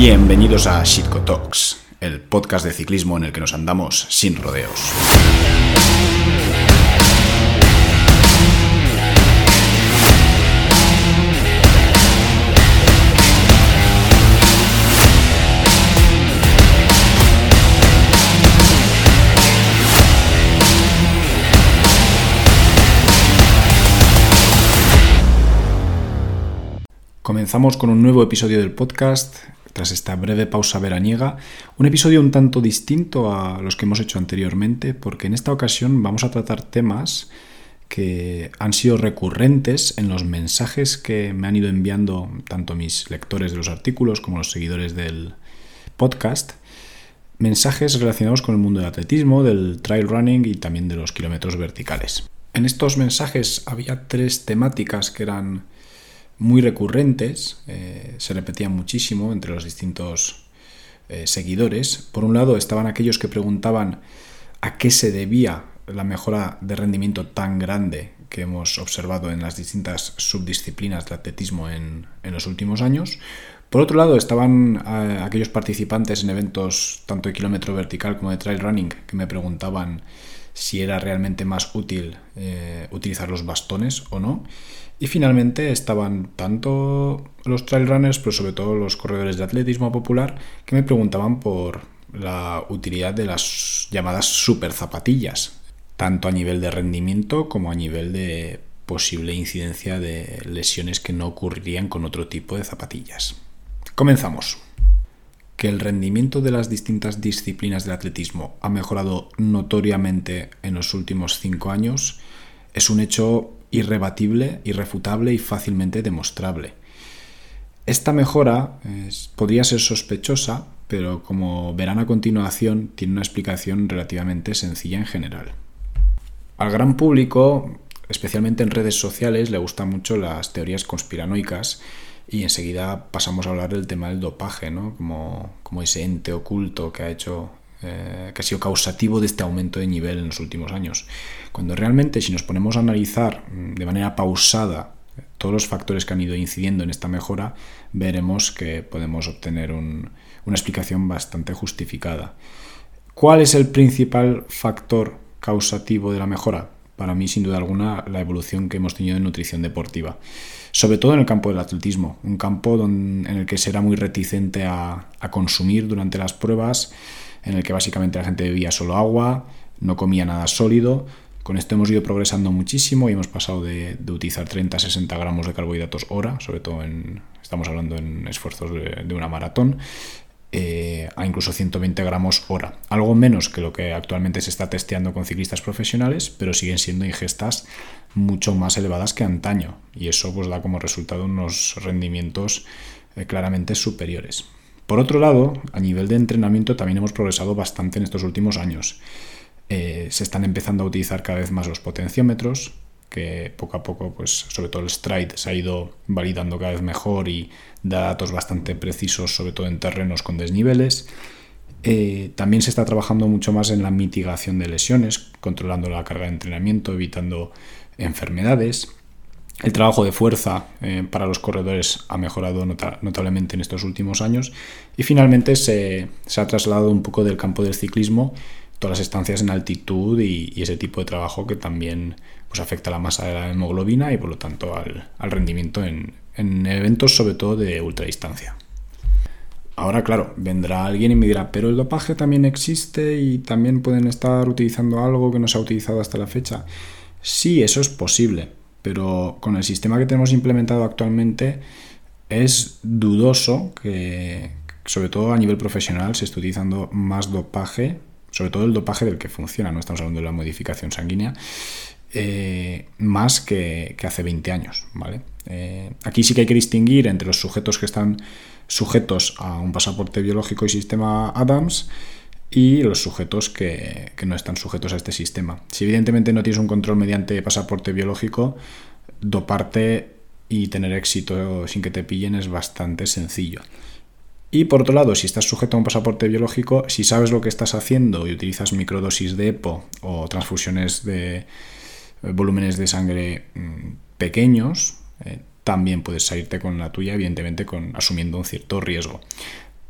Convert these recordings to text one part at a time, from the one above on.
Bienvenidos a Shitco Talks, el podcast de ciclismo en el que nos andamos sin rodeos. Comenzamos con un nuevo episodio del podcast, tras esta breve pausa veraniega, un episodio un tanto distinto a los que hemos hecho anteriormente, porque en esta ocasión vamos a tratar temas que han sido recurrentes en los mensajes que me han ido enviando tanto mis lectores de los artículos como los seguidores del podcast, mensajes relacionados con el mundo del atletismo, del trail running y también de los kilómetros verticales. En estos mensajes había tres temáticas que eran muy recurrentes, se repetían muchísimo entre los distintos seguidores. Por un lado estaban aquellos que preguntaban a qué se debía la mejora de rendimiento tan grande que hemos observado en las distintas subdisciplinas del atletismo en los últimos años. Por otro lado estaban aquellos participantes en eventos tanto de kilómetro vertical como de trail running que me preguntaban si era realmente más útil utilizar los bastones o no. Y finalmente estaban tanto los trail runners, pero sobre todo los corredores de atletismo popular, que me preguntaban por la utilidad de las llamadas super zapatillas, tanto a nivel de rendimiento como a nivel de posible incidencia de lesiones que no ocurrirían con otro tipo de zapatillas. Comenzamos. Que el rendimiento de las distintas disciplinas del atletismo ha mejorado notoriamente en los últimos 5 años es un hecho irrebatible, irrefutable y fácilmente demostrable. Esta mejora podría ser sospechosa, pero como verán a continuación, tiene una explicación relativamente sencilla en general. Al gran público, especialmente en redes sociales, le gustan mucho las teorías conspiranoicas y enseguida pasamos a hablar del tema del dopaje, ¿no? Como ese ente oculto que ha sido causativo de este aumento de nivel en los últimos años. Cuando realmente, si nos ponemos a analizar de manera pausada todos los factores que han ido incidiendo en esta mejora, veremos que podemos obtener una explicación bastante justificada. ¿Cuál es el principal factor causativo de la mejora? Para mí, sin duda alguna, la evolución que hemos tenido en nutrición deportiva. Sobre todo en el campo del atletismo, un campo en el que se era muy reticente a consumir durante las pruebas, en el que básicamente la gente bebía solo agua, no comía nada sólido. Con esto hemos ido progresando muchísimo y hemos pasado de utilizar 30-60 gramos de carbohidratos hora, sobre todo estamos hablando en esfuerzos de una maratón, a incluso 120 gramos hora. Algo menos que lo que actualmente se está testeando con ciclistas profesionales, pero siguen siendo ingestas mucho más elevadas que antaño. Y eso pues da como resultado unos rendimientos claramente superiores. Por otro lado, a nivel de entrenamiento también hemos progresado bastante en estos últimos años. Se están empezando a utilizar cada vez más los potenciómetros, que poco a poco, pues sobre todo el Stride se ha ido validando cada vez mejor y da datos bastante precisos, sobre todo en terrenos con desniveles. También se está trabajando mucho más en la mitigación de lesiones, controlando la carga de entrenamiento, evitando enfermedades. El trabajo de fuerza para los corredores ha mejorado notablemente en estos últimos años y finalmente se ha trasladado un poco del campo del ciclismo todas las estancias en altitud y ese tipo de trabajo que también pues, afecta a la masa de la hemoglobina y por lo tanto al rendimiento en eventos sobre todo de ultradistancia. Ahora, claro, vendrá alguien y me dirá, pero el dopaje también existe y también pueden estar utilizando algo que no se ha utilizado hasta la fecha. Sí, eso es posible, pero con el sistema que tenemos implementado actualmente es dudoso que, sobre todo a nivel profesional, se esté utilizando más dopaje, sobre todo el dopaje del que funciona, no estamos hablando de la modificación sanguínea, más que hace 20 años, ¿vale? Aquí sí que hay que distinguir entre los sujetos que están sujetos a un pasaporte biológico y sistema Adams y los sujetos que no están sujetos a este sistema. Si evidentemente no tienes un control mediante pasaporte biológico, doparte y tener éxito sin que te pillen es bastante sencillo. Y por otro lado, si estás sujeto a un pasaporte biológico, si sabes lo que estás haciendo y utilizas microdosis de EPO o transfusiones de volúmenes de sangre pequeños, también puedes salirte con la tuya, evidentemente asumiendo un cierto riesgo.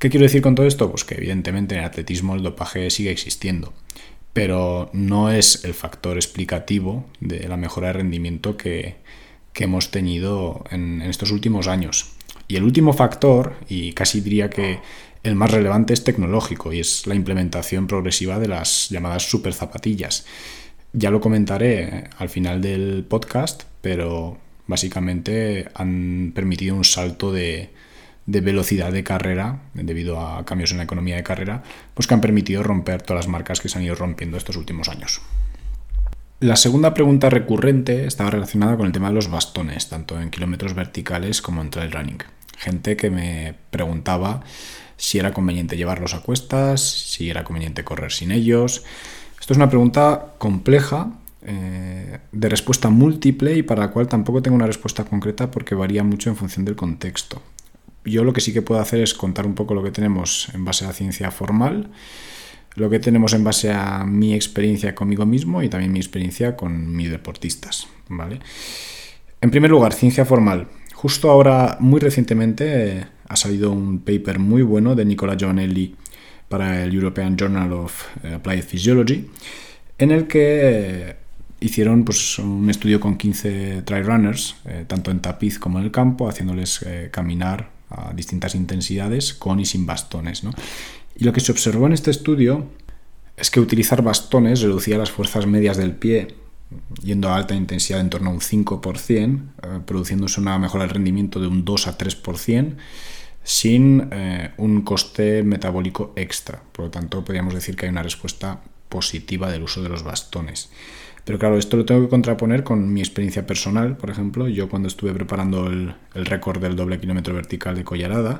¿Qué quiero decir con todo esto? Pues que evidentemente en el atletismo el dopaje sigue existiendo, pero no es el factor explicativo de la mejora de rendimiento que hemos tenido en estos últimos años. Y el último factor, y casi diría que el más relevante, es tecnológico, y es la implementación progresiva de las llamadas superzapatillas. Ya lo comentaré al final del podcast, pero básicamente han permitido un salto de velocidad de carrera debido a cambios en la economía de carrera, pues que han permitido romper todas las marcas que se han ido rompiendo estos últimos años. La segunda pregunta recurrente estaba relacionada con el tema de los bastones, tanto en kilómetros verticales como en trail running. Gente que me preguntaba si era conveniente llevarlos a cuestas, si era conveniente correr sin ellos. Esto es una pregunta compleja, de respuesta múltiple, y para la cual tampoco tengo una respuesta concreta porque varía mucho en función del contexto. Yo lo que sí que puedo hacer es contar un poco lo que tenemos en base a la ciencia formal, lo que tenemos en base a mi experiencia conmigo mismo y también mi experiencia con mis deportistas, ¿vale? En primer lugar, ciencia formal. Justo ahora, muy recientemente, ha salido un paper muy bueno de Nicola Giovanelli para el European Journal of Applied Physiology, en el que hicieron pues, un estudio con 15 trail runners, tanto en tapiz como en el campo, haciéndoles caminar a distintas intensidades con y sin bastones, ¿no? Y lo que se observó en este estudio es que utilizar bastones reducía las fuerzas medias del pie, yendo a alta intensidad en torno a un 5%, produciéndose una mejora del rendimiento de un 2 a 3%, sin un coste metabólico extra. Por lo tanto, podríamos decir que hay una respuesta positiva del uso de los bastones. Pero claro, esto lo tengo que contraponer con mi experiencia personal. Por ejemplo, yo cuando estuve preparando el récord del doble kilómetro vertical de Collarada,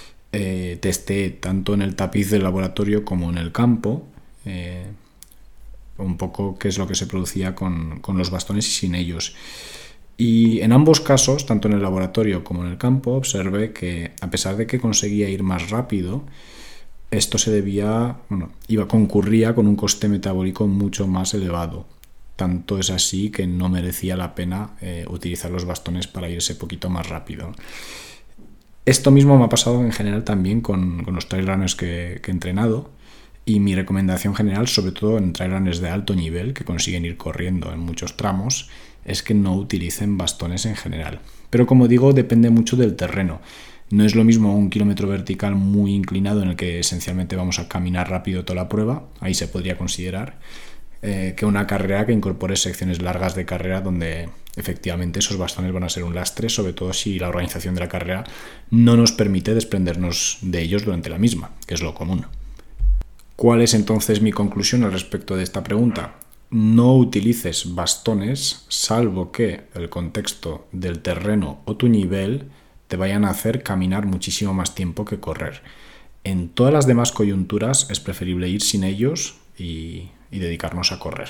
testé tanto en el tapiz del laboratorio como en el campo un poco qué es lo que se producía con los bastones y sin ellos. Y en ambos casos, tanto en el laboratorio como en el campo, observé que a pesar de que conseguía ir más rápido, esto se debía, concurría con un coste metabólico mucho más elevado. Tanto es así que no merecía la pena utilizar los bastones para irse poquito más rápido. Esto mismo me ha pasado en general también con los trail runners que he entrenado, y mi recomendación general, sobre todo en trail runners de alto nivel que consiguen ir corriendo en muchos tramos, es que no utilicen bastones en general. Pero como digo, depende mucho del terreno. No es lo mismo un kilómetro vertical muy inclinado en el que esencialmente vamos a caminar rápido toda la prueba, ahí se podría considerar, que una carrera que incorpore secciones largas de carrera donde efectivamente esos bastones van a ser un lastre, sobre todo si la organización de la carrera no nos permite desprendernos de ellos durante la misma, que es lo común. ¿Cuál es entonces mi conclusión al respecto de esta pregunta? No utilices bastones salvo que el contexto del terreno o tu nivel te vayan a hacer caminar muchísimo más tiempo que correr. En todas las demás coyunturas es preferible ir sin ellos y dedicarnos a correr.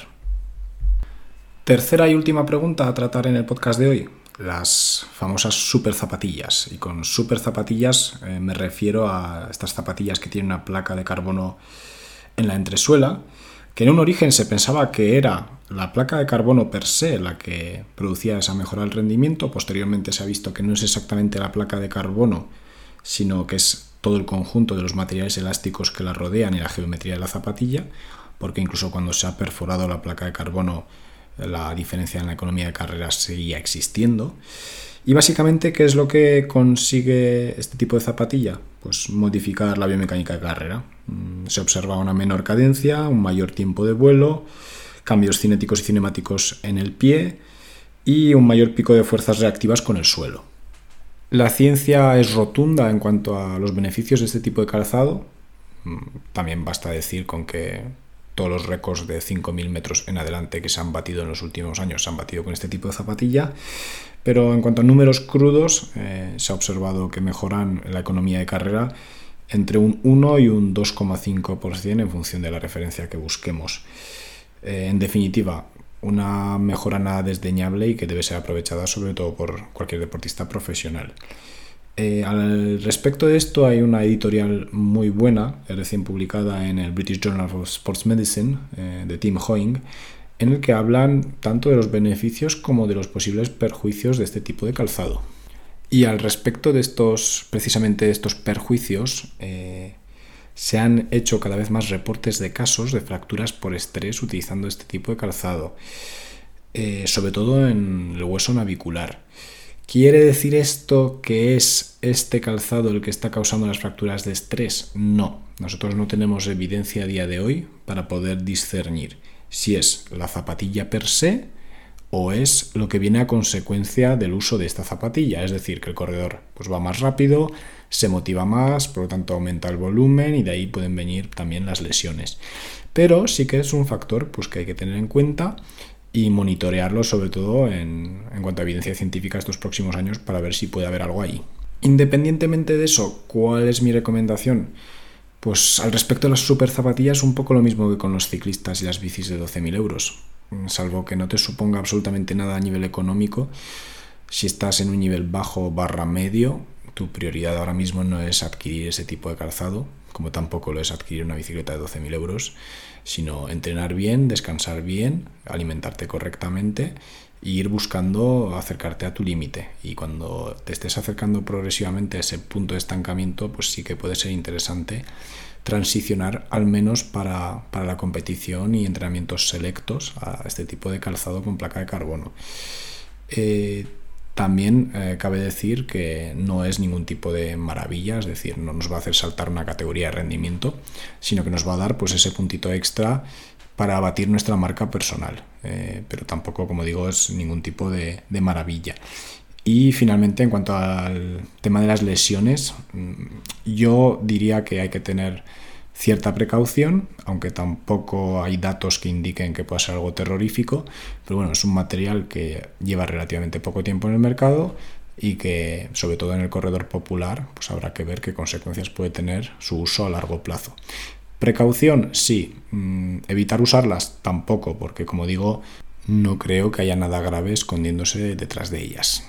Tercera y última pregunta a tratar en el podcast de hoy: las famosas super zapatillas. Y con super zapatillas me refiero a estas zapatillas que tienen una placa de carbono en la entresuela, que en un origen se pensaba que era la placa de carbono per se la que producía esa mejora del rendimiento. Posteriormente se ha visto que no es exactamente la placa de carbono, sino que es todo el conjunto de los materiales elásticos que la rodean y la geometría de la zapatilla, porque incluso cuando se ha perforado la placa de carbono, la diferencia en la economía de carreras seguía existiendo. Y básicamente, ¿qué es lo que consigue este tipo de zapatilla? Pues modificar la biomecánica de carrera. Se observa una menor cadencia, un mayor tiempo de vuelo, cambios cinéticos y cinemáticos en el pie y un mayor pico de fuerzas reactivas con el suelo. La ciencia es rotunda en cuanto a los beneficios de este tipo de calzado. También basta decir con que todos los récords de 5.000 metros en adelante que se han batido en los últimos años se han batido con este tipo de zapatilla. Pero en cuanto a números crudos, se ha observado que mejoran la economía de carrera entre un 1 y un 2,5% en función de la referencia que busquemos. En definitiva, una mejora nada desdeñable y que debe ser aprovechada sobre todo por cualquier deportista profesional. Al respecto de esto hay una editorial muy buena, recién publicada en el British Journal of Sports Medicine, de Tim Hoying, en el que hablan tanto de los beneficios como de los posibles perjuicios de este tipo de calzado. Y al respecto de precisamente estos perjuicios, se han hecho cada vez más reportes de casos de fracturas por estrés utilizando este tipo de calzado, sobre todo en el hueso navicular. ¿Quiere decir esto que es este calzado el que está causando las fracturas de estrés? No, nosotros no tenemos evidencia a día de hoy para poder discernir si es la zapatilla per se o es lo que viene a consecuencia del uso de esta zapatilla, es decir, que el corredor pues va más rápido, se motiva más, por lo tanto aumenta el volumen y de ahí pueden venir también las lesiones. Pero sí que es un factor pues, que hay que tener en cuenta y monitorearlo sobre todo en cuanto a evidencia científica estos próximos años para ver si puede haber algo ahí. Independientemente de eso, ¿cuál es mi recomendación? Pues al respecto de las super zapatillas, un poco lo mismo que con los ciclistas y las bicis de 12.000 euros. Salvo que no te suponga absolutamente nada a nivel económico, si estás en un nivel bajo / medio, tu prioridad ahora mismo no es adquirir ese tipo de calzado, como tampoco lo es adquirir una bicicleta de 12.000 euros, sino entrenar bien, descansar bien, alimentarte correctamente e ir buscando acercarte a tu límite. Y cuando te estés acercando progresivamente a ese punto de estancamiento, pues sí que puede ser interesante transicionar al menos para la competición y entrenamientos selectos a este tipo de calzado con placa de carbono. También cabe decir que no es ningún tipo de maravilla, es decir, no nos va a hacer saltar una categoría de rendimiento, sino que nos va a dar pues ese puntito extra para batir nuestra marca personal, pero tampoco, como digo, es ningún tipo de maravilla. Y finalmente, en cuanto al tema de las lesiones, yo diría que hay que tener cierta precaución, aunque tampoco hay datos que indiquen que pueda ser algo terrorífico, pero bueno, es un material que lleva relativamente poco tiempo en el mercado y que, sobre todo en el corredor popular, pues habrá que ver qué consecuencias puede tener su uso a largo plazo. Precaución, sí. Evitar usarlas, tampoco, porque como digo, no creo que haya nada grave escondiéndose detrás de ellas.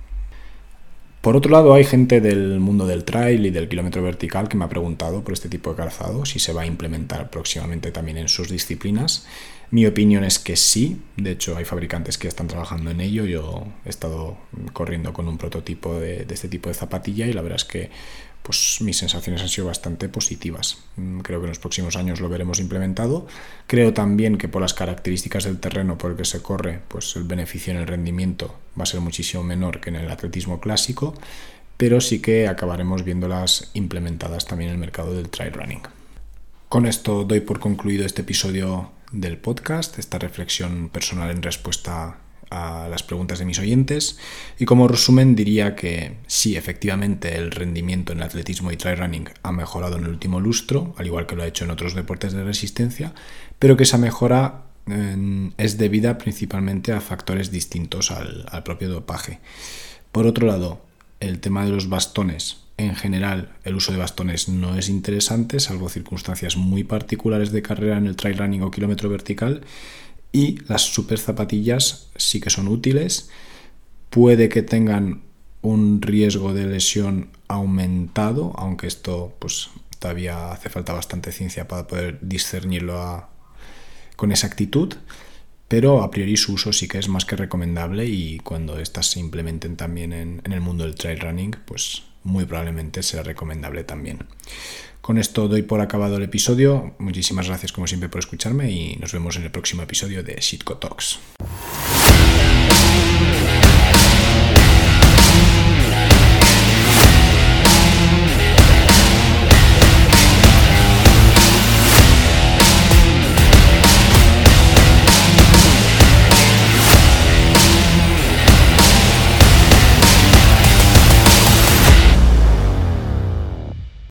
Por otro lado, hay gente del mundo del trail y del kilómetro vertical que me ha preguntado por este tipo de calzado, si se va a implementar próximamente también en sus disciplinas. Mi opinión es que sí, de hecho hay fabricantes que están trabajando en ello. Yo he estado corriendo con un prototipo de este tipo de zapatilla y la verdad es que pues mis sensaciones han sido bastante positivas. Creo que en los próximos años lo veremos implementado. Creo también que por las características del terreno por el que se corre, pues el beneficio en el rendimiento va a ser muchísimo menor que en el atletismo clásico, pero sí que acabaremos viéndolas implementadas también en el mercado del trail running. Con esto doy por concluido este episodio del podcast, esta reflexión personal en respuesta a las preguntas de mis oyentes, y como resumen diría que sí, efectivamente el rendimiento en el atletismo y trail running ha mejorado en el último lustro, al igual que lo ha hecho en otros deportes de resistencia, pero que esa mejora es debida principalmente a factores distintos al propio dopaje. Por otro lado, el tema de los bastones, en general el uso de bastones no es interesante, salvo circunstancias muy particulares de carrera en el trail running o kilómetro vertical. Y las super zapatillas sí que son útiles, puede que tengan un riesgo de lesión aumentado, aunque esto pues todavía hace falta bastante ciencia para poder discernirlo con exactitud, pero a priori su uso sí que es más que recomendable y cuando estas se implementen también en el mundo del trail running, pues muy probablemente será recomendable también. Con esto doy por acabado el episodio. Muchísimas gracias como siempre por escucharme y nos vemos en el próximo episodio de Shitco Talks.